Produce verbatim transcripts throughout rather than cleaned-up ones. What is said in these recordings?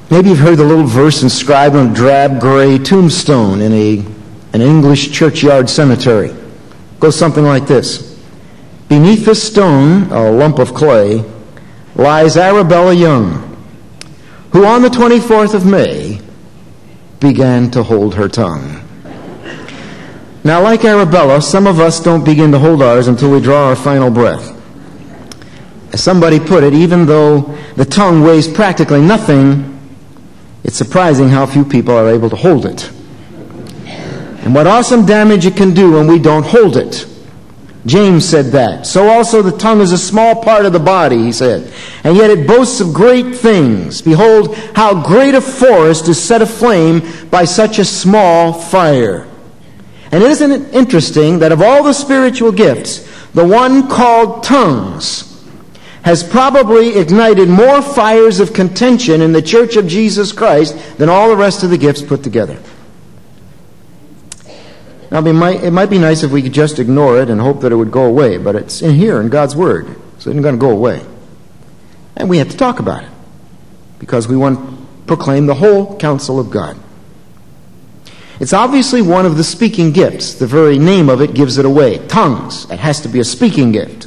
Maybe you've heard the little verse inscribed on a drab gray tombstone in a, an English churchyard cemetery. It goes something like this. Beneath this stone, a lump of clay, lies Arabella Young, who on the twenty-fourth of May began to hold her tongue. Now, like Arabella, some of us don't begin to hold ours until we draw our final breath. As somebody put it, even though the tongue weighs practically nothing, it's surprising how few people are able to hold it. And what awesome damage it can do when we don't hold it. James said that. So also the tongue is a small part of the body, he said, and yet it boasts of great things. Behold, how great a forest is set aflame by such a small fire. And isn't it interesting that of all the spiritual gifts, the one called tongues has probably ignited more fires of contention in the Church of Jesus Christ than all the rest of the gifts put together. Now, it might, it might be nice if we could just ignore it and hope that it would go away, but it's in here in God's Word, so it isn't going to go away. And we have to talk about it, because we want to proclaim the whole counsel of God. It's obviously one of the speaking gifts. The very name of it gives it away. Tongues. It has to be a speaking gift.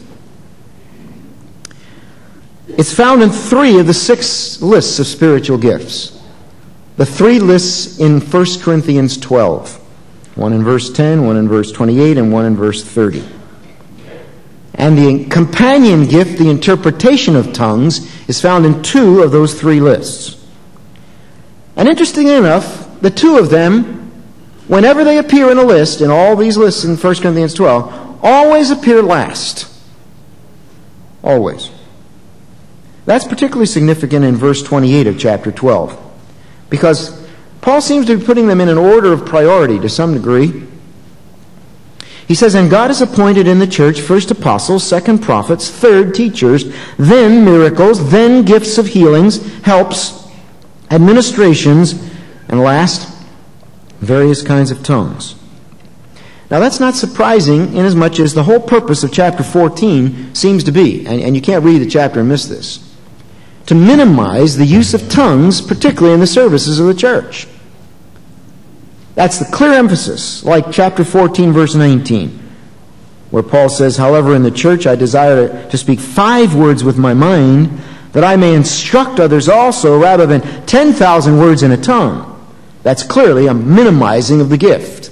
It's found in three of the six lists of spiritual gifts. The three lists in First Corinthians twelve. One in verse ten, one in verse twenty-eight, and one in verse thirty. And the companion gift, the interpretation of tongues, is found in two of those three lists. And interestingly enough, the two of them, whenever they appear in a list, in all these lists in First Corinthians twelve, always appear last. Always. That's particularly significant in verse twenty-eight of chapter twelve, because Paul seems to be putting them in an order of priority to some degree. He says, and God has appointed in the church first apostles, second prophets, third teachers, then miracles, then gifts of healings, helps, administrations, and last, various kinds of tongues. Now that's not surprising inasmuch as the whole purpose of chapter fourteen seems to be, and, and you can't read the chapter and miss this, to minimize the use of tongues, particularly in the services of the church. That's the clear emphasis, like chapter fourteen, verse nineteen, where Paul says, however, in the church I desire to speak five words with my mind, that I may instruct others also, rather than ten thousand words in a tongue. That's clearly a minimizing of the gift.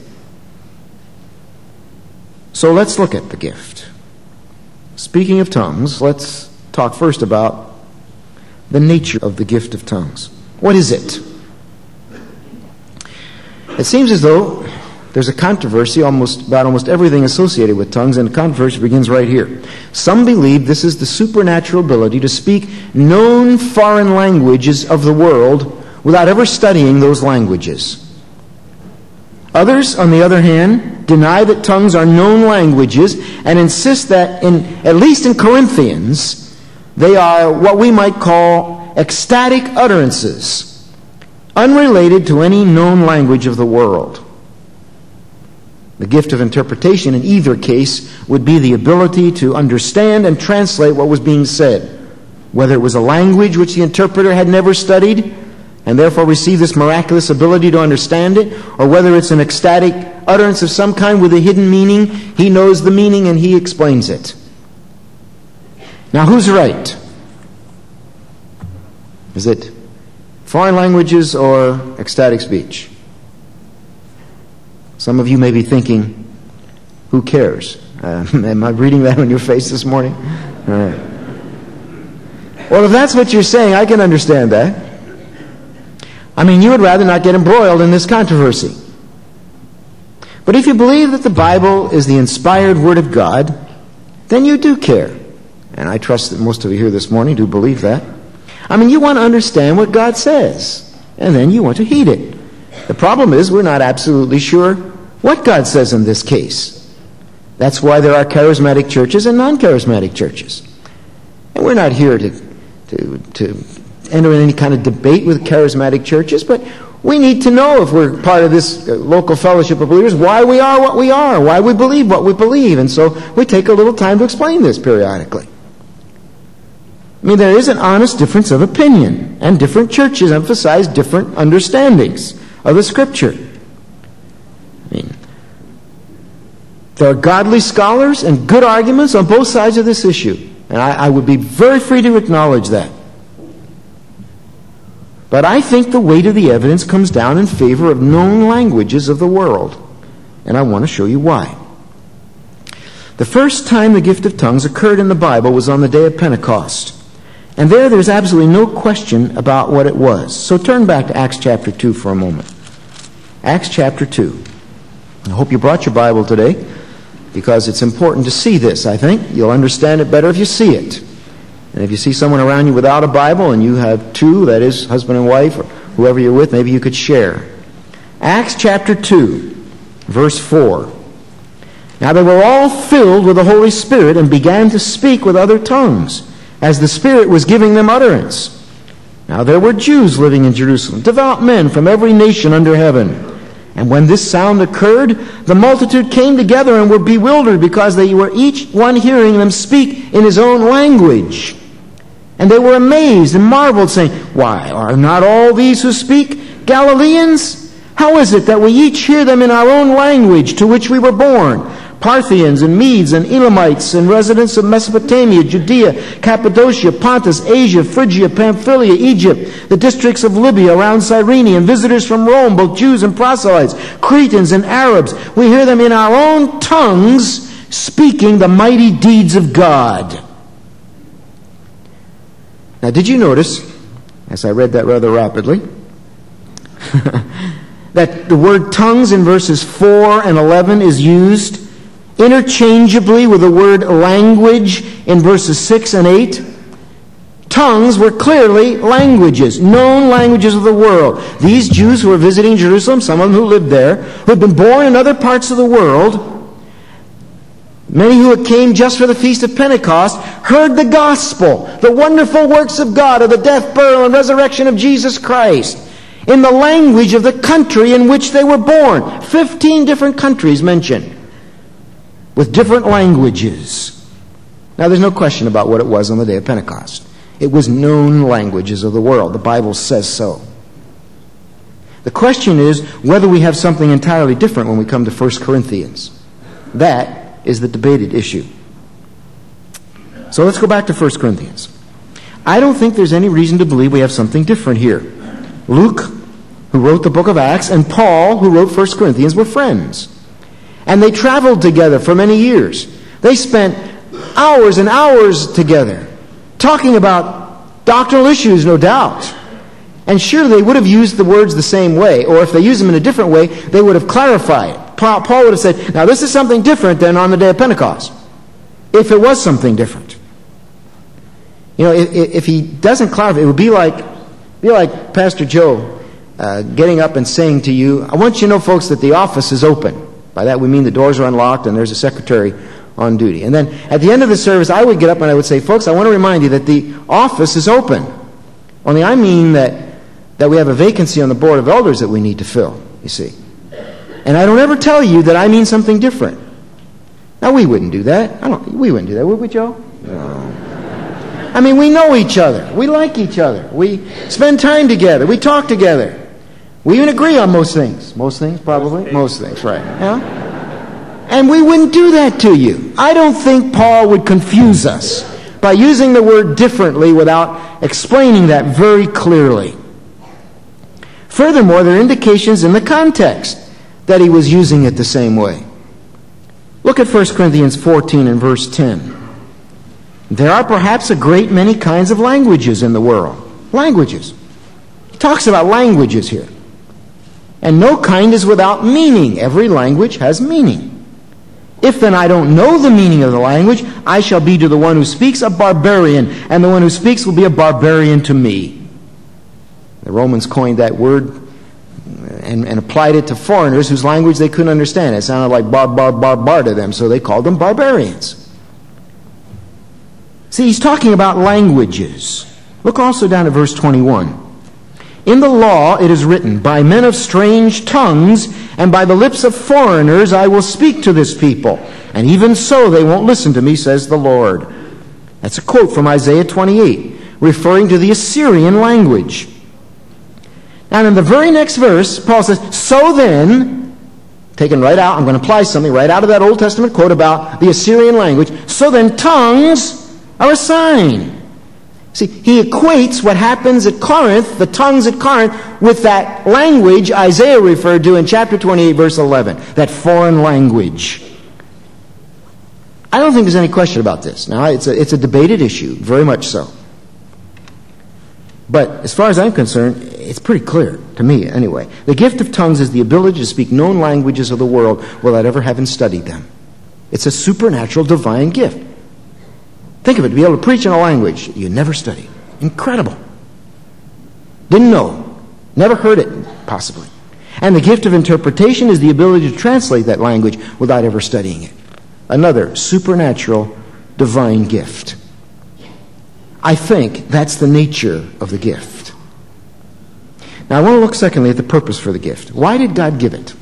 So let's look at the gift. Speaking of tongues, let's talk first about the nature of the gift of tongues. What is it? It seems as though there's a controversy almost about almost everything associated with tongues, and the controversy begins right here. Some believe this is the supernatural ability to speak known foreign languages of the world without ever studying those languages. Others, on the other hand, deny that tongues are known languages and insist that, in at least in Corinthians, they are what we might call ecstatic utterances, unrelated to any known language of the world. The gift of interpretation in either case would be the ability to understand and translate what was being said, whether it was a language which the interpreter had never studied and therefore received this miraculous ability to understand it, or whether it's an ecstatic utterance of some kind with a hidden meaning. He knows the meaning and he explains it. Now, who's right? Is it foreign languages or ecstatic speech? Some of you may be thinking, who cares? Uh, am I reading that on your face this morning? All right. Well, if that's what you're saying, I can understand that. I mean, you would rather not get embroiled in this controversy. But if you believe that the Bible is the inspired Word of God, then you do care. And I trust that most of you here this morning do believe that. I mean, you want to understand what God says, and then you want to heed it. The problem is we're not absolutely sure what God says in this case. That's why there are charismatic churches and non-charismatic churches. And we're not here to, to, to enter in any kind of debate with charismatic churches, but we need to know, if we're part of this local fellowship of believers, why we are what we are, why we believe what we believe. And so we take a little time to explain this periodically. I mean, there is an honest difference of opinion, and different churches emphasize different understandings of the Scripture. I mean, there are godly scholars and good arguments on both sides of this issue, and I, I would be very free to acknowledge that. But I think the weight of the evidence comes down in favor of known languages of the world, and I want to show you why. The first time the gift of tongues occurred in the Bible was on the day of Pentecost. And there, there's absolutely no question about what it was. So turn back to Acts chapter two for a moment. Acts chapter two. I hope you brought your Bible today, because it's important to see this, I think. You'll understand it better if you see it. And if you see someone around you without a Bible, and you have two, that is, husband and wife, or whoever you're with, maybe you could share. Acts chapter two, verse four. Now they were all filled with the Holy Spirit and began to speak with other tongues, as the Spirit was giving them utterance. Now there were Jews living in Jerusalem, devout men from every nation under heaven. And when this sound occurred, the multitude came together and were bewildered, because they were each one hearing them speak in his own language. And they were amazed and marveled, saying, "Why, are not all these who speak Galileans? How is it that we each hear them in our own language to which we were born? Parthians and Medes and Elamites and residents of Mesopotamia, Judea, Cappadocia, Pontus, Asia, Phrygia, Pamphylia, Egypt, the districts of Libya around Cyrene, and visitors from Rome, both Jews and proselytes, Cretans and Arabs. We hear them in our own tongues speaking the mighty deeds of God." Now, did you notice, as I read that rather rapidly, that the word tongues in verses four and eleven is used interchangeably with the word language in verses six and eight? Tongues were clearly languages, known languages of the world. These Jews who were visiting Jerusalem, some of them who lived there, who had been born in other parts of the world, many who came just for the Feast of Pentecost, heard the gospel, the wonderful works of God, of the death, burial, and resurrection of Jesus Christ, in the language of the country in which they were born. Fifteen different countries mentioned, with different languages. Now, there's no question about what it was on the day of Pentecost. It was known languages of the world. The Bible says so. The question is whether we have something entirely different when we come to First Corinthians. That is the debated issue. So let's go back to First Corinthians. I don't think there's any reason to believe we have something different here. Luke, who wrote the book of Acts, and Paul, who wrote First Corinthians, were friends. And they traveled together for many years. They spent hours and hours together talking about doctrinal issues, no doubt. And sure, they would have used the words the same way, or if they used them in a different way, they would have clarified. Paul would have said, now this is something different than on the day of Pentecost, if it was something different. You know, if, if he doesn't clarify, it would be like, be like Pastor Joe uh, getting up and saying to you, I want you to know, folks, that the office is open. By that we mean the doors are unlocked and there's a secretary on duty. And then at the end of the service, I would get up and I would say, folks, I want to remind you that the office is open. Only I mean that, that we have a vacancy on the board of elders that we need to fill, you see. And I don't ever tell you that I mean something different. Now, we wouldn't do that. I don't. We wouldn't do that, would we, Joe? No. I mean, we know each other. We like each other. We spend time together. We talk together. We even agree on most things. Most things, probably? Most things, right. Yeah? And we wouldn't do that to you. I don't think Paul would confuse us by using the word differently without explaining that very clearly. Furthermore, there are indications in the context that he was using it the same way. Look at First Corinthians fourteen and verse ten. There are perhaps a great many kinds of languages in the world. Languages. He talks about languages here. And no kind is without meaning. Every language has meaning. If then I don't know the meaning of the language, I shall be to the one who speaks a barbarian, and the one who speaks will be a barbarian to me. The Romans coined that word and, and applied it to foreigners whose language they couldn't understand. It sounded like bar, bar, bar, bar to them, so they called them barbarians. See, he's talking about languages. Look also down at verse twenty-one. In the law it is written, by men of strange tongues and by the lips of foreigners I will speak to this people. And even so they won't listen to me, says the Lord. That's a quote from Isaiah twenty-eight, referring to the Assyrian language. And in the very next verse, Paul says, so then, taken right out, I'm going to apply something right out of that Old Testament quote about the Assyrian language, so then tongues are a sign. See, he equates what happens at Corinth, the tongues at Corinth, with that language Isaiah referred to in chapter twenty-eight, verse eleven, that foreign language. I don't think there's any question about this. Now, it's a, it's a debated issue, very much so. But as far as I'm concerned, it's pretty clear, to me anyway. The gift of tongues is the ability to speak known languages of the world without ever having studied them. It's a supernatural, divine gift. Think of it, to be able to preach in a language you never studied. Incredible. Didn't know. Never heard it, possibly. And the gift of interpretation is the ability to translate that language without ever studying it. Another supernatural, divine gift. I think that's the nature of the gift. Now, I want to look secondly at the purpose for the gift. Why did God give it?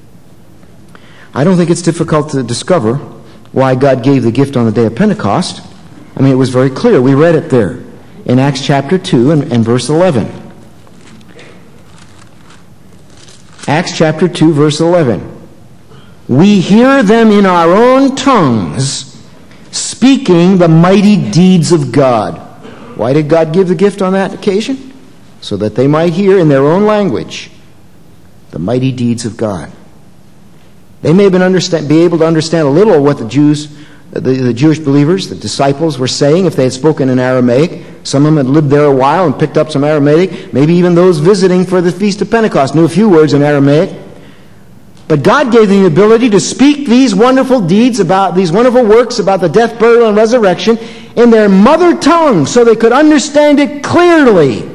I don't think it's difficult to discover why God gave the gift on the day of Pentecost. I mean, it was very clear. We read it there in Acts chapter two and, and verse eleven. Acts chapter two, verse eleven. We hear them in our own tongues, speaking the mighty deeds of God. Why did God give the gift on that occasion? So that they might hear in their own language the mighty deeds of God. They may have been understand, be able to understand a little of what the Jews, the, the Jewish believers, the disciples were saying if they had spoken in Aramaic. Some of them had lived there a while and picked up some Aramaic. Maybe even those visiting for the Feast of Pentecost knew a few words in Aramaic. But God gave them the ability to speak these wonderful deeds about, these wonderful works about the death, burial, and resurrection in their mother tongue so they could understand it clearly.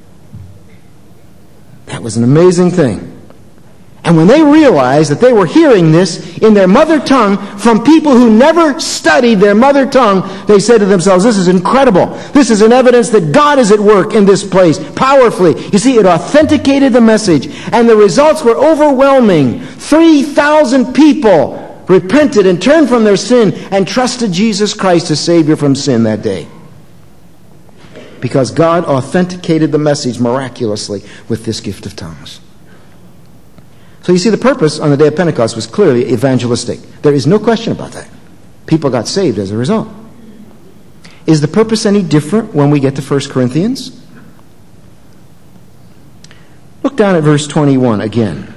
That was an amazing thing. And when they realized that they were hearing this in their mother tongue from people who never studied their mother tongue, they said to themselves, this is incredible. This is an evidence that God is at work in this place powerfully. You see, it authenticated the message, and the results were overwhelming. three thousand people repented and turned from their sin and trusted Jesus Christ as Savior from sin that day. Because God authenticated the message miraculously with this gift of tongues. So you see, the purpose on the day of Pentecost was clearly evangelistic. There is no question about that. People got saved as a result. Is the purpose any different when we get to First Corinthians? Look down at verse twenty-one again.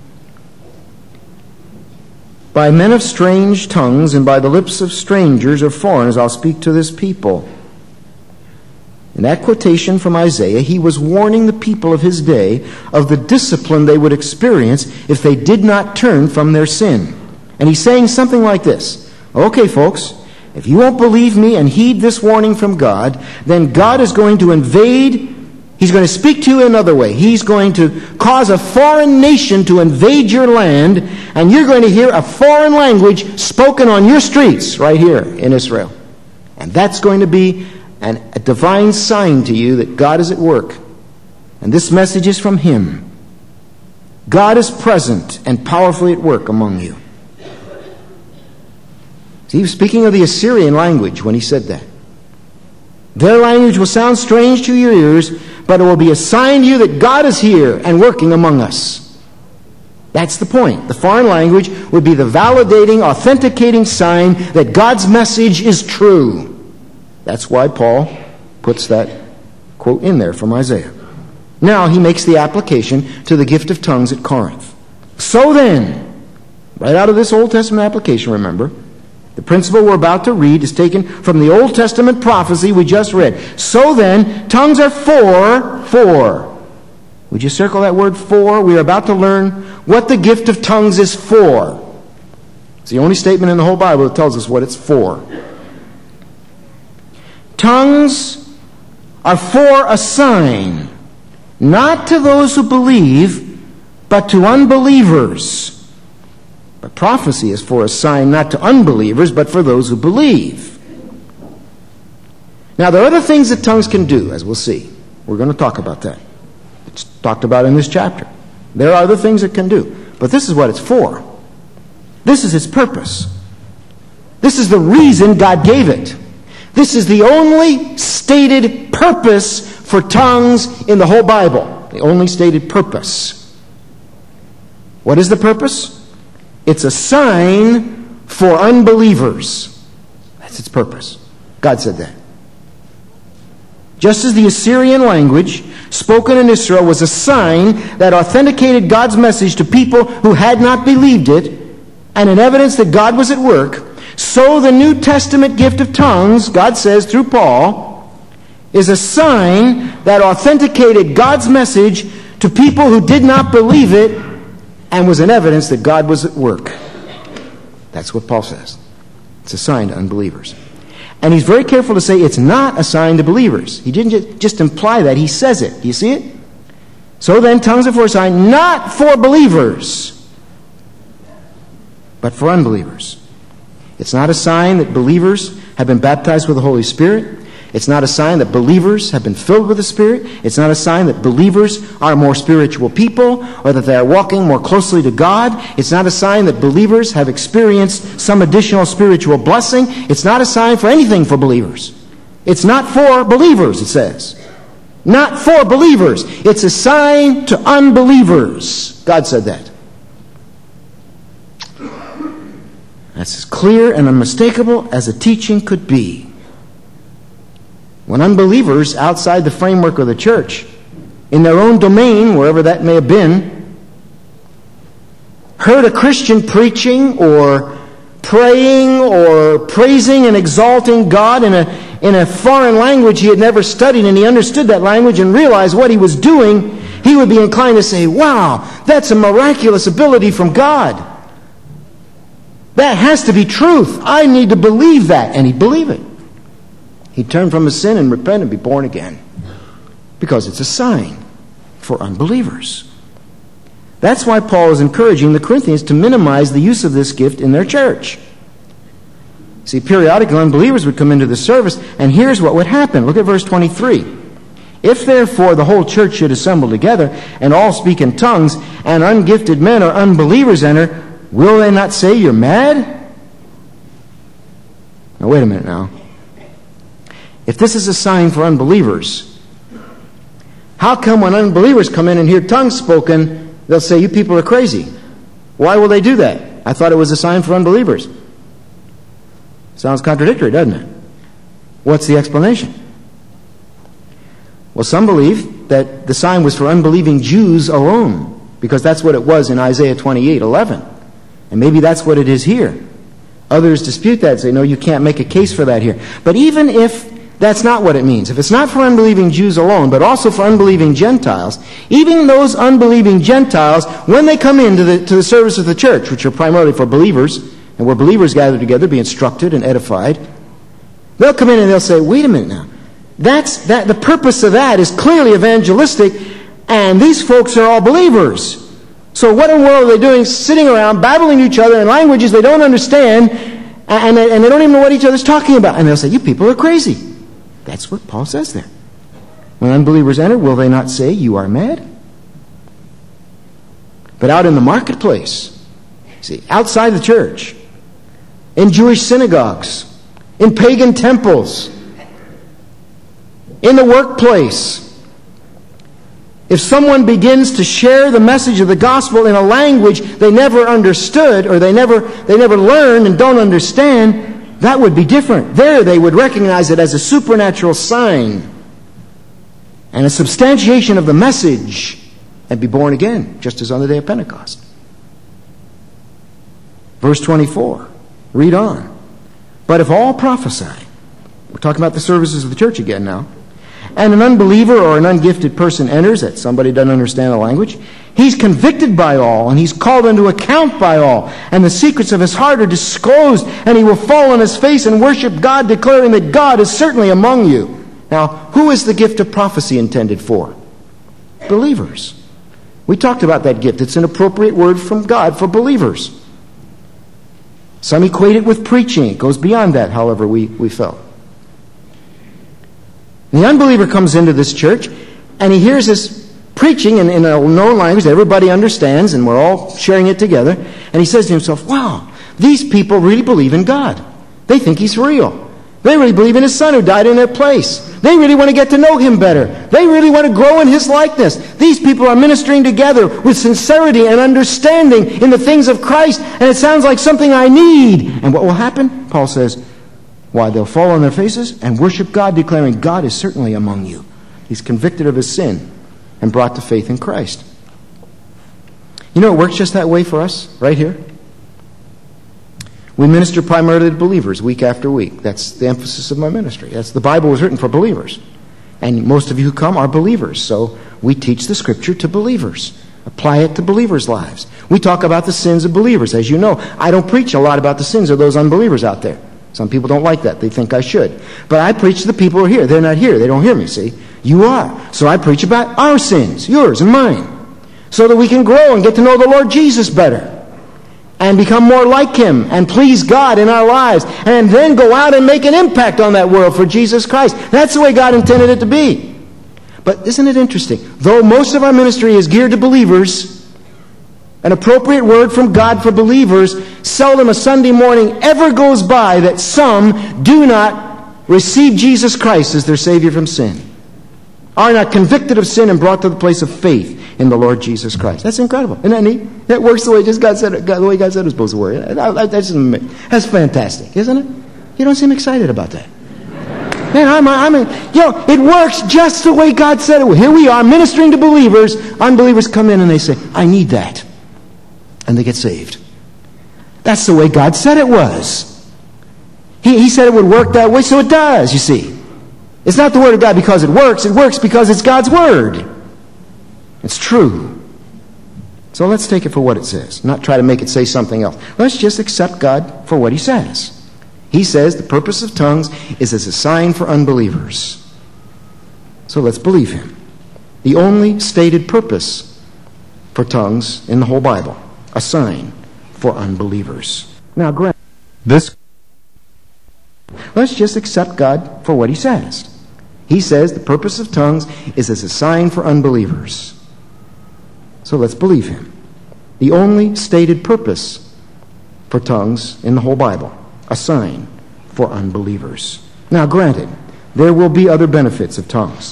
By men of strange tongues and by the lips of strangers or foreigners I'll speak to this people. In that quotation from Isaiah, he was warning the people of his day of the discipline they would experience if they did not turn from their sin. And he's saying something like this. Okay, folks, if you won't believe me and heed this warning from God, then God is going to invade, he's going to speak to you another way. He's going to cause a foreign nation to invade your land, and you're going to hear a foreign language spoken on your streets right here in Israel. And that's going to be And a divine sign to you that God is at work. And this message is from Him. God is present and powerfully at work among you. See, he was speaking of the Assyrian language when he said that. Their language will sound strange to your ears, but it will be a sign to you that God is here and working among us. That's the point. The foreign language would be the validating, authenticating sign that God's message is true. That's why Paul puts that quote in there from Isaiah. Now he makes the application to the gift of tongues at Corinth. So then, right out of this Old Testament application, remember, the principle we're about to read is taken from the Old Testament prophecy we just read. So then, tongues are for, for. Would you circle that word for? We are about to learn what the gift of tongues is for. It's the only statement in the whole Bible that tells us what it's for. Tongues are for a sign, not to those who believe, but to unbelievers. But prophecy is for a sign not to unbelievers, but for those who believe. Now, there are other things that tongues can do, as we'll see. We're going to talk about that. It's talked about in this chapter. There are other things it can do. But this is what it's for. This is its purpose. This is the reason God gave it. This is the only stated purpose for tongues in the whole Bible. The only stated purpose. What is the purpose? It's a sign for unbelievers. That's its purpose. God said that. Just as the Assyrian language spoken in Israel was a sign that authenticated God's message to people who had not believed it, and an evidence that God was at work, so the New Testament gift of tongues, God says through Paul, is a sign that authenticated God's message to people who did not believe it and was an evidence that God was at work. That's what Paul says. It's a sign to unbelievers. And he's very careful to say it's not a sign to believers. He didn't just imply that. He says it. Do you see it? So then, tongues are for a sign not for believers, but for unbelievers. It's not a sign that believers have been baptized with the Holy Spirit. It's not a sign that believers have been filled with the Spirit. It's not a sign that believers are more spiritual people or that they are walking more closely to God. It's not a sign that believers have experienced some additional spiritual blessing. It's not a sign for anything for believers. It's not for believers, it says. Not for believers. It's a sign to unbelievers. God said that. That's as clear and unmistakable as a teaching could be. When unbelievers outside the framework of the church, in their own domain, wherever that may have been, heard a Christian preaching or praying or praising and exalting God in a, in a foreign language he had never studied, and he understood that language and realized what he was doing, he would be inclined to say, wow, that's a miraculous ability from God. That has to be truth. I need to believe that. And he'd believe it. He'd turn from his sin and repent and be born again. Because it's a sign for unbelievers. That's why Paul is encouraging the Corinthians to minimize the use of this gift in their church. See, periodically unbelievers would come into the service, and here's what would happen. Look at verse twenty-three. If therefore the whole church should assemble together, and all speak in tongues, and ungifted men or unbelievers enter, will they not say you're mad? Now wait a minute now. If this is a sign for unbelievers, how come when unbelievers come in and hear tongues spoken, they'll say, you people are crazy? Why will they do that? I thought it was a sign for unbelievers. Sounds contradictory, doesn't it? What's the explanation? Well, some believe that the sign was for unbelieving Jews alone, because that's what it was in Isaiah twenty-eight eleven. And maybe that's what it is here. Others dispute that and say, no, you can't make a case for that here. But even if that's not what it means, if it's not for unbelieving Jews alone, but also for unbelieving Gentiles, even those unbelieving Gentiles, when they come into the, to the service of the church, which are primarily for believers, and where believers gather together, be instructed and edified, they'll come in and they'll say, wait a minute now. That's, that, the purpose of that is clearly evangelistic, and these folks are all believers. So what in the world are they doing sitting around babbling to each other in languages they don't understand, and they, and they don't even know what each other's talking about? And they'll say, you people are crazy. That's what Paul says there. When unbelievers enter, will they not say, you are mad? But out in the marketplace, see, outside the church, in Jewish synagogues, in pagan temples, in the workplace, if someone begins to share the message of the gospel in a language they never understood or they never, they never learned and don't understand, that would be different. There they would recognize it as a supernatural sign and a substantiation of the message and be born again, just as on the day of Pentecost. Verse twenty-four. Read on. But if all prophesy, we're talking about the services of the church again now, and an unbeliever or an ungifted person enters, that somebody doesn't understand the language, he's convicted by all, and he's called into account by all, and the secrets of his heart are disclosed, and he will fall on his face and worship God, declaring that God is certainly among you. Now, who is the gift of prophecy intended for? Believers. We talked about that gift. It's an appropriate word from God for believers. Some equate it with preaching. It goes beyond that, however, we, we felt. The unbeliever comes into this church, and he hears this preaching in, in a known language that everybody understands, and we're all sharing it together, and he says to himself, wow, these people really believe in God. They think he's real. They really believe in His Son who died in their place. They really want to get to know Him better. They really want to grow in His likeness. These people are ministering together with sincerity and understanding in the things of Christ, and it sounds like something I need. And what will happen? Paul says, why, they'll fall on their faces and worship God, declaring, God is certainly among you. He's convicted of his sin and brought to faith in Christ. You know, it works just that way for us, right here. We minister primarily to believers week after week. That's the emphasis of my ministry. That's the Bible was written for believers. And most of you who come are believers. So we teach the Scripture to believers. Apply it to believers' lives. We talk about the sins of believers. As you know, I don't preach a lot about the sins of those unbelievers out there. Some people don't like that. They think I should. But I preach to the people who are here. They're not here. They don't hear me, see? You are. So I preach about our sins, yours and mine, so that we can grow and get to know the Lord Jesus better and become more like Him and please God in our lives and then go out and make an impact on that world for Jesus Christ. That's the way God intended it to be. But isn't it interesting? Though most of our ministry is geared to believers, an appropriate word from God for believers, seldom a Sunday morning ever goes by that some do not receive Jesus Christ as their Savior from sin, are not convicted of sin and brought to the place of faith in the Lord Jesus Christ. That's incredible. Isn't that neat? That works the way just God said it, the way God said it was supposed to work. That's, that's fantastic, isn't it? You don't seem excited about that. Man, I'm, I mean, you know, it works just the way God said it would. Here we are ministering to believers. Unbelievers come in and they say, I need that. And they get saved. That's the way God said it was. He, he said it would work that way, so it does, you see. It's not the Word of God because it works. It works because it's God's Word. It's true. So let's take it for what it says, not try to make it say something else. Let's just accept God for what He says. He says the purpose of tongues is as a sign for unbelievers. So let's believe Him. The only stated purpose for tongues in the whole Bible, a sign for unbelievers. Now, grant this. Let's just accept God for what He says. He says the purpose of tongues is as a sign for unbelievers. So let's believe Him. The only stated purpose for tongues in the whole Bible, a sign for unbelievers. Now, granted, there will be other benefits of tongues.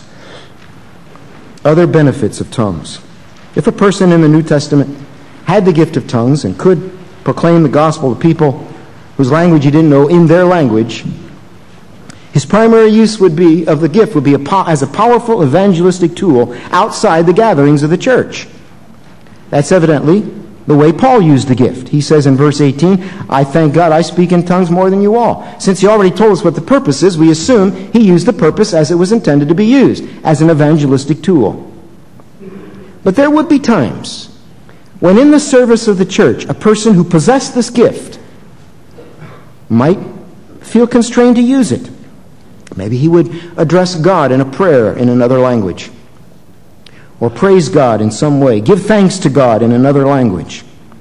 Other benefits of tongues. If a person in the New Testament had the gift of tongues and could proclaim the gospel to people whose language he didn't know in their language, his primary use would be of the gift would be a po- as a powerful evangelistic tool outside the gatherings of the church. That's evidently the way Paul used the gift. He says in verse eighteen, I thank God I speak in tongues more than you all. Since he already told us what the purpose is, we assume he used the purpose as it was intended to be used, as an evangelistic tool. But there would be times when in the service of the church, a person who possessed this gift might feel constrained to use it. Maybe he would address God in a prayer in another language, or praise God in some way, give thanks to God in another language.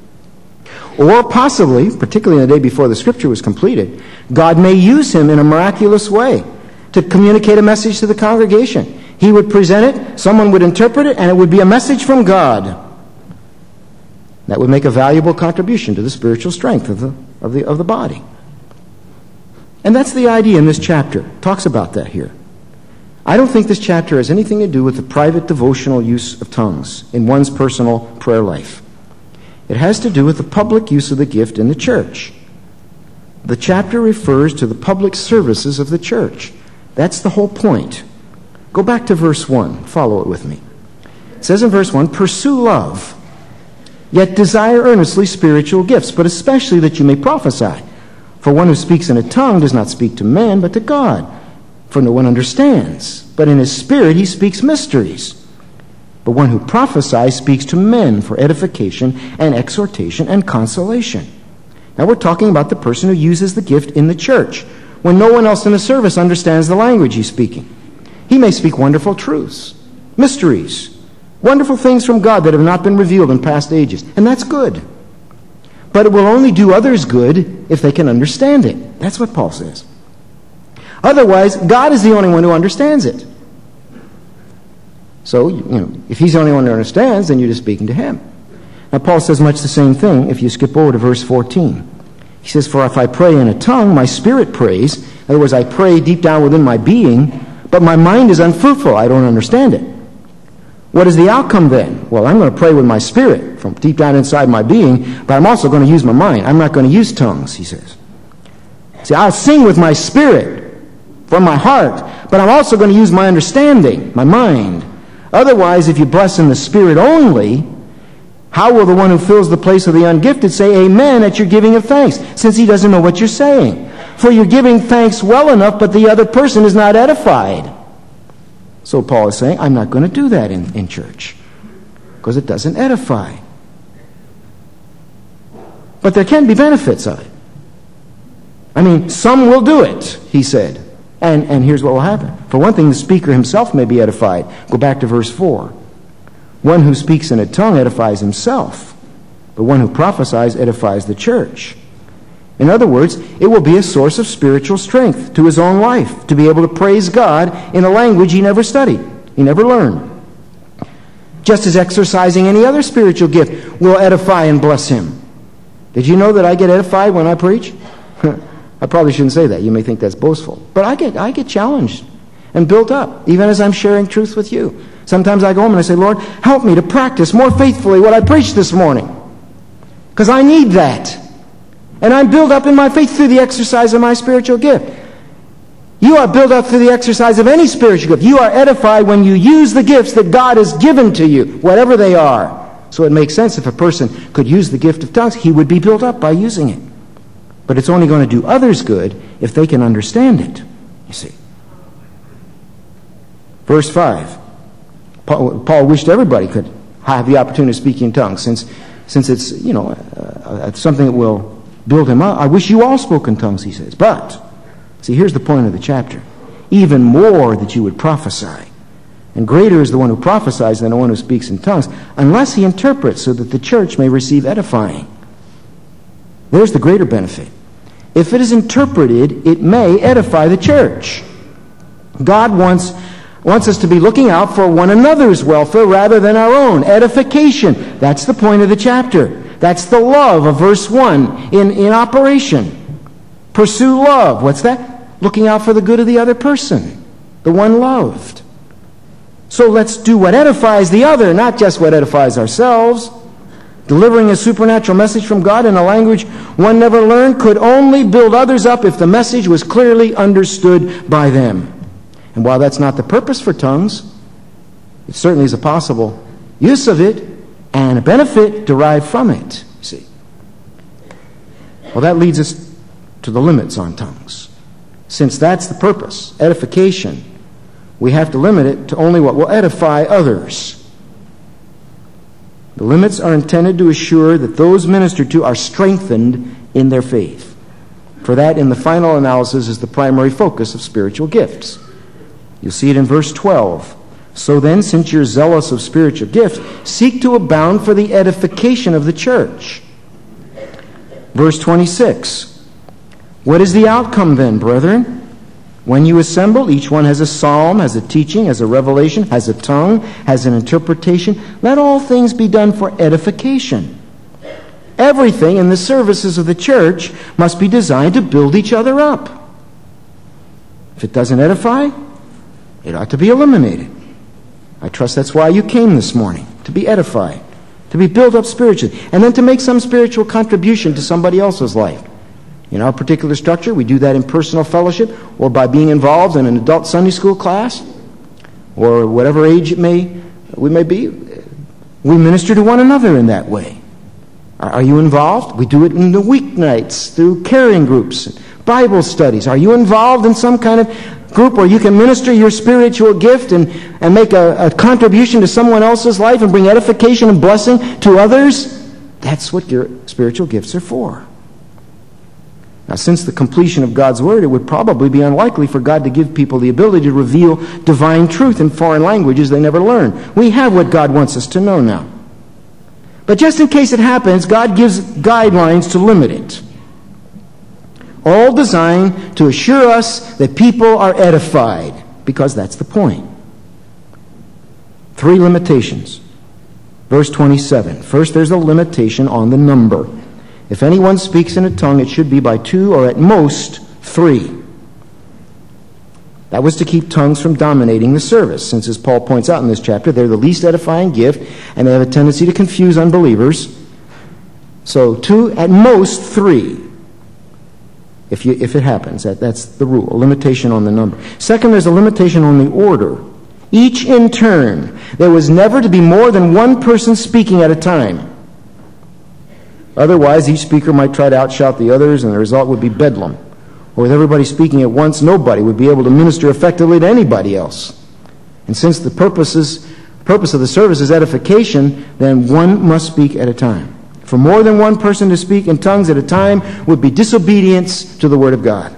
Or possibly, particularly in the day before the Scripture was completed, God may use him in a miraculous way to communicate a message to the congregation. He would present it, someone would interpret it, and it would be a message from God. That would make a valuable contribution to the spiritual strength of the, of the, of the body. And that's the idea in this chapter. It talks about that here. I don't think this chapter has anything to do with the private devotional use of tongues in one's personal prayer life. It has to do with the public use of the gift in the church. The chapter refers to the public services of the church. That's the whole point. Go back to verse one. Follow it with me. It says in verse one, pursue love, yet desire earnestly spiritual gifts, but especially that you may prophesy. For one who speaks in a tongue does not speak to man, but to God. For no one understands, but in his spirit he speaks mysteries. But one who prophesies speaks to men for edification and exhortation and consolation. Now we're talking about the person who uses the gift in the church, when no one else in the service understands the language he's speaking. He may speak wonderful truths, mysteries, wonderful things from God that have not been revealed in past ages, and that's good. But it will only do others good if they can understand it. That's what Paul says. Otherwise, God is the only one who understands it. So, you know, if he's the only one who understands, then you're just speaking to him. Now, Paul says much the same thing if you skip over to verse fourteen. He says, for if I pray in a tongue, my spirit prays. In other words, I pray deep down within my being, but my mind is unfruitful. I don't understand it. What is the outcome then? Well, I'm going to pray with my spirit from deep down inside my being, but I'm also going to use my mind. I'm not going to use tongues, he says. See, I'll sing with my spirit from my heart, but I'm also going to use my understanding, my mind. Otherwise, if you bless in the spirit only, how will the one who fills the place of the ungifted say amen at your giving of thanks, since he doesn't know what you're saying? For you're giving thanks well enough, but the other person is not edified. So Paul is saying, I'm not going to do that in, in church, because it doesn't edify. But there can be benefits of it. I mean, some will do it, he said. And, and here's what will happen. For one thing, the speaker himself may be edified. Go back to verse four. One who speaks in a tongue edifies himself, but one who prophesies edifies the church. In other words, it will be a source of spiritual strength to his own life, to be able to praise God in a language he never studied, he never learned. Just as exercising any other spiritual gift will edify and bless him. Did you know that I get edified when I preach? I probably shouldn't say that. You may think that's boastful. But I get, I get challenged and built up, even as I'm sharing truth with you. Sometimes I go home and I say, Lord, help me to practice more faithfully what I preached this morning, because I need that. And I'm built up in my faith through the exercise of my spiritual gift. You are built up through the exercise of any spiritual gift. You are edified when you use the gifts that God has given to you, whatever they are. So it makes sense if a person could use the gift of tongues, he would be built up by using it. But it's only going to do others good if they can understand it, you see. Verse five. Paul, Paul wished everybody could have the opportunity to speak in tongues, since, since it's, you know, uh, something that will build him up. I wish you all spoke in tongues, he says. But, see, here's the point of the chapter. Even more that you would prophesy. And greater is the one who prophesies than the one who speaks in tongues, unless he interprets, so that the church may receive edifying. There's the greater benefit. If it is interpreted, it may edify the church. God wants, wants us to be looking out for one another's welfare rather than our own. Edification. That's the point of the chapter. That's the love of verse one in, in operation. Pursue love. What's that? Looking out for the good of the other person, the one loved. So let's do what edifies the other, not just what edifies ourselves. Delivering a supernatural message from God in a language one never learned could only build others up if the message was clearly understood by them. And while that's not the purpose for tongues, it certainly is a possible use of it and a benefit derived from it. See? Well, that leads us to the limits on tongues. Since that's the purpose, edification, we have to limit it to only what will edify others. The limits are intended to assure that those ministered to are strengthened in their faith. For that, in the final analysis, is the primary focus of spiritual gifts. You'll see it in verse twelve. So then, since you're zealous of spiritual gifts, seek to abound for the edification of the church. Verse twenty-six. What is the outcome then, brethren? When you assemble, each one has a psalm, has a teaching, has a revelation, has a tongue, has an interpretation. Let all things be done for edification. Everything in the services of the church must be designed to build each other up. If it doesn't edify, it ought to be eliminated. I trust that's why you came this morning, to be edified, to be built up spiritually, and then to make some spiritual contribution to somebody else's life. In our particular structure, we do that in personal fellowship or by being involved in an adult Sunday school class or whatever age it may we may be. We minister to one another in that way. Are you involved? We do it in the weeknights through caring groups, Bible studies. Are you involved in some kind of group where you can minister your spiritual gift and, and make a, a contribution to someone else's life and bring edification and blessing to others? That's what your spiritual gifts are for. Now, since the completion of God's Word, it would probably be unlikely for God to give people the ability to reveal divine truth in foreign languages they never learned. We have what God wants us to know now. But just in case it happens, God gives guidelines to limit it. All designed to assure us that people are edified, because that's the point. Three limitations. Verse twenty-seven. First, there's a limitation on the number. If anyone speaks in a tongue, it should be by two or at most three. That was to keep tongues from dominating the service, since, as Paul points out in this chapter, they're the least edifying gift, and they have a tendency to confuse unbelievers. So two, at most three, if, you, if it happens. That, that's the rule, a limitation on the number. Second, there's a limitation on the order. Each in turn. There was never to be more than one person speaking at a time. Otherwise, each speaker might try to outshout the others, and the result would be bedlam. Or with everybody speaking at once, nobody would be able to minister effectively to anybody else. And since the purposes, purpose of the service is edification, then one must speak at a time. For more than one person to speak in tongues at a time would be disobedience to the Word of God.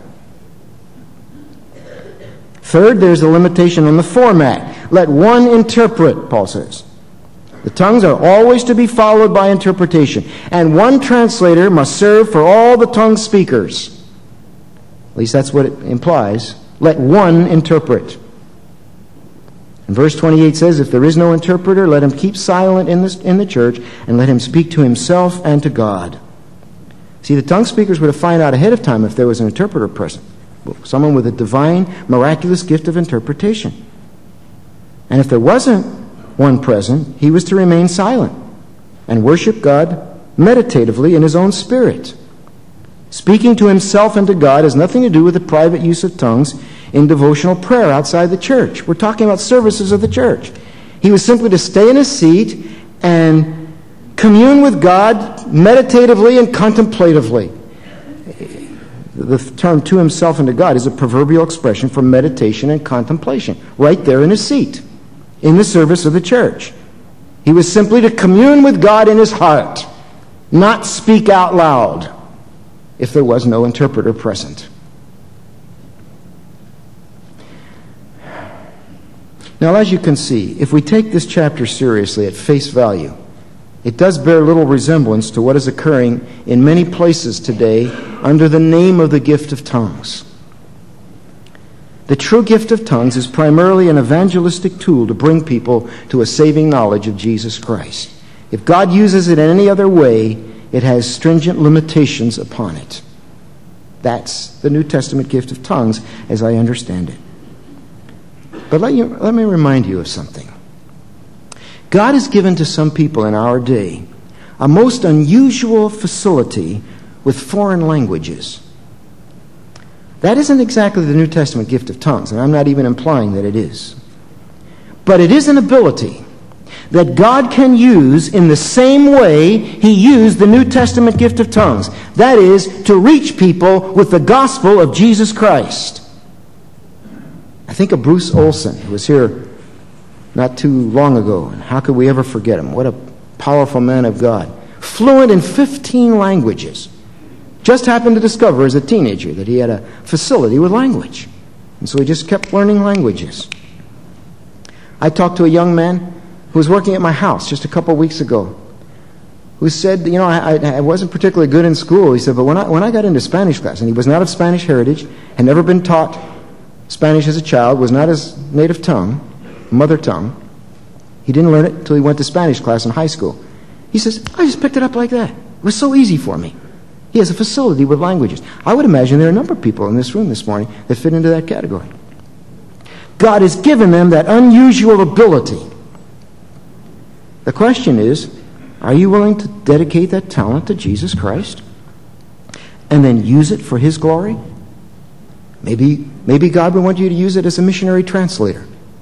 Third, there's a limitation on the format. Let one interpret, Paul says. The tongues are always to be followed by interpretation, and one translator must serve for all the tongue speakers. At least that's what it implies. Let one interpret. And verse twenty-eight says, if there is no interpreter, let him keep silent in, this, in the church, and let him speak to himself and to God. See, the tongue speakers were to find out ahead of time if there was an interpreter present. Someone with a divine, miraculous gift of interpretation. And if there wasn't one present, he was to remain silent and worship God meditatively in his own spirit. Speaking to himself and to God has nothing to do with the private use of tongues in devotional prayer outside the church. We're talking about services of the church. He was simply to stay in his seat and commune with God meditatively and contemplatively. The term to himself and to God is a proverbial expression for meditation and contemplation, right there in his seat, in the service of the church. He was simply to commune with God in his heart, not speak out loud, if there was no interpreter present. Now, as you can see, if we take this chapter seriously at face value, it does bear little resemblance to what is occurring in many places today under the name of the gift of tongues. The true gift of tongues is primarily an evangelistic tool to bring people to a saving knowledge of Jesus Christ. If God uses it in any other way, it has stringent limitations upon it. That's the New Testament gift of tongues as I understand it. But let, you, let me remind you of something. God has given to some people in our day a most unusual facility with foreign languages. That isn't exactly the New Testament gift of tongues, and I'm not even implying that it is. But it is an ability that God can use in the same way he used the New Testament gift of tongues. That is, to reach people with the gospel of Jesus Christ. I think of Bruce Olson, who was here not too long ago, and how could we ever forget him? What a powerful man of God. Fluent in fifteen languages. Just happened to discover as a teenager that he had a facility with language. And so he just kept learning languages. I talked to a young man who was working at my house just a couple of weeks ago, who said, you know, I, I wasn't particularly good in school. He said, but when I, when I got into Spanish class, and he was not of Spanish heritage, had never been taught Spanish as a child, was not his native tongue, mother tongue. He didn't learn it until he went to Spanish class in high school. He says, I just picked it up like that. It was so easy for me. He has a facility with languages. I would imagine there are a number of people in this room this morning that fit into that category. God has given them that unusual ability. The question is, are you willing to dedicate that talent to Jesus Christ and then use it for his glory? Maybe, maybe God would want you to use it as a missionary translator.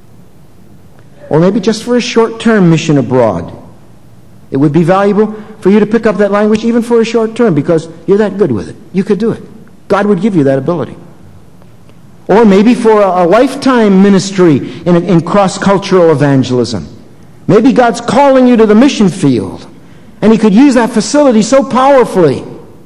Or maybe just for a short-term mission abroad. It would be valuable for you to pick up that language even for a short term because you're that good with it. You could do it. God would give you that ability. Or maybe for a, a lifetime ministry in, in cross-cultural evangelism. Maybe God's calling you to the mission field, and he could use that facility so powerfully.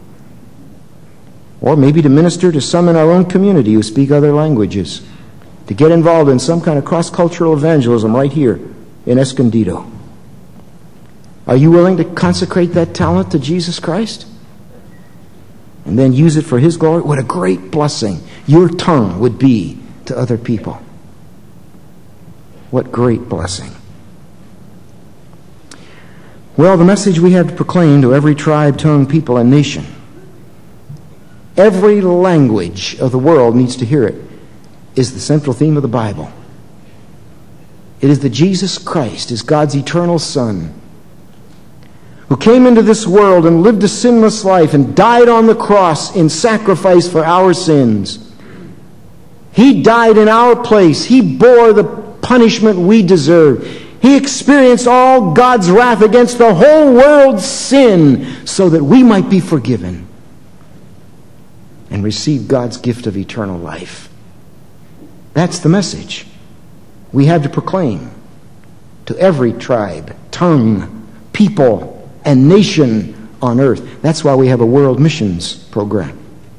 Or maybe to minister to some in our own community who speak other languages, to get involved in some kind of cross-cultural evangelism right here in Escondido. Are you willing to consecrate that talent to Jesus Christ? And then use it for his glory? What a great blessing your tongue would be to other people. What great blessing. Well, the message we have to proclaim to every tribe, tongue, people, and nation, every language of the world needs to hear it, is the central theme of the Bible. It is that Jesus Christ is God's eternal Son, who came into this world and lived a sinless life and died on the cross in sacrifice for our sins. He died in our place. He bore the punishment we deserve. He experienced all God's wrath against the whole world's sin so that we might be forgiven and receive God's gift of eternal life. That's the message we have to proclaim to every tribe, tongue, people, and nation on earth. That's why we have a world missions program.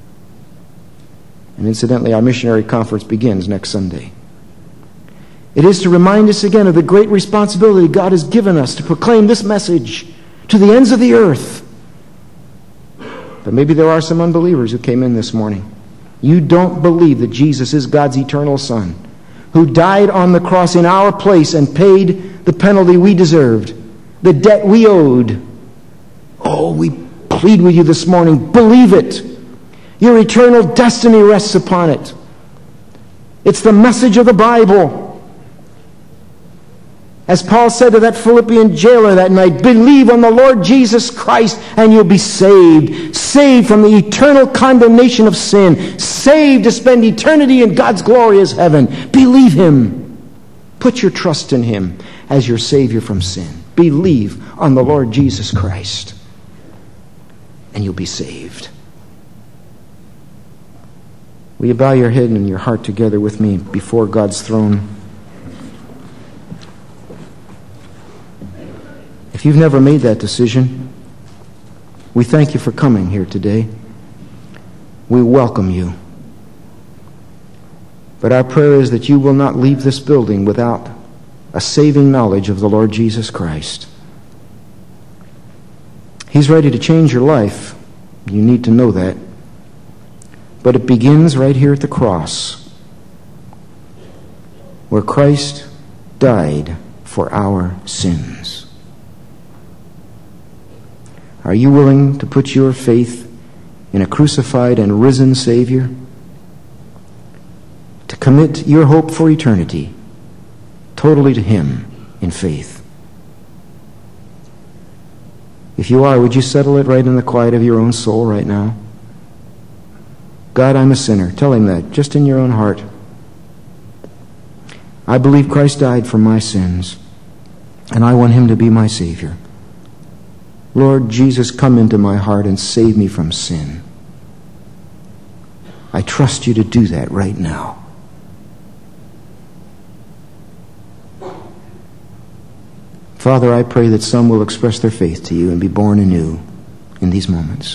And incidentally, our missionary conference begins next Sunday. It is to remind us again of the great responsibility God has given us to proclaim this message to the ends of the earth. But maybe there are some unbelievers who came in this morning. You don't believe that Jesus is God's eternal Son, who died on the cross in our place and paid the penalty we deserved, the debt we owed. Oh, we plead with you this morning, believe it. Your eternal destiny rests upon it. It's the message of the Bible. As Paul said to that Philippian jailer that night, believe on the Lord Jesus Christ and you'll be saved. Saved from the eternal condemnation of sin. Saved to spend eternity in God's glorious heaven. Believe Him. Put your trust in Him as your Savior from sin. Believe on the Lord Jesus Christ and you'll be saved. Will you bow your head and your heart together with me before God's throne? If you've never made that decision, we thank you for coming here today. We welcome you. But our prayer is that you will not leave this building without a saving knowledge of the Lord Jesus Christ. He's ready to change your life. You need to know that. But it begins right here at the cross, where Christ died for our sins. Are you willing to put your faith in a crucified and risen Savior? To commit your hope for eternity totally to Him in faith? If you are, would you settle it right in the quiet of your own soul right now? God, I'm a sinner. Tell Him that, just in your own heart. I believe Christ died for my sins, and I want Him to be my Savior. Lord Jesus, come into my heart and save me from sin. I trust you to do that right now. Father, I pray that some will express their faith to you and be born anew in these moments.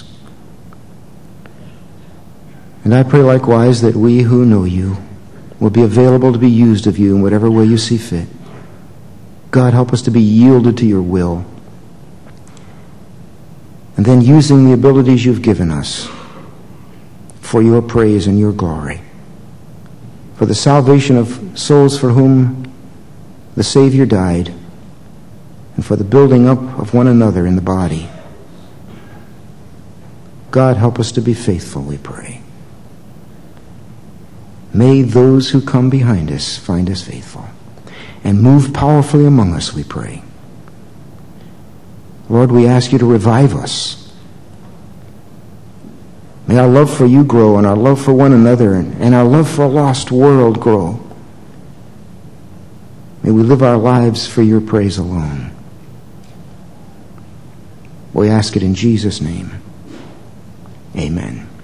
And I pray likewise that we who know you will be available to be used of you in whatever way you see fit. God, help us to be yielded to your will. And then using the abilities you've given us for your praise and your glory, for the salvation of souls for whom the Savior died, and for the building up of one another in the body. God, help us to be faithful, we pray. May those who come behind us find us faithful and move powerfully among us, we pray. Lord, we ask you to revive us. May our love for you grow, and our love for one another, and our love for a lost world grow. May we live our lives for your praise alone. We ask it in Jesus' name. Amen.